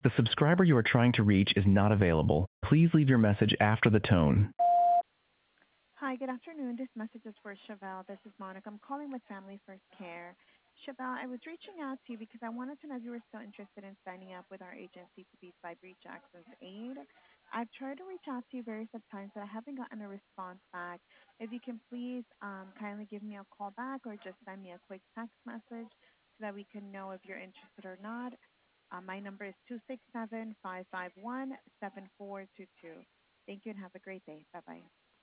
The subscriber you are trying to reach is not available. Please leave your message after the tone. Hi, good afternoon. This message is for Chevelle. This is Monica. I'm calling with Family First Care. Chevelle, I was reaching out to you because I wanted to know if you were still interested in signing up with our agency to be Cyber Jackson's aide. I've tried to reach out to you various times, but I haven't gotten a response back. If you can please kindly give me a call back or just send me a quick text message so that we can know if you're interested or not. My number is 267-551-7422. Thank you and have a great day. Bye-bye.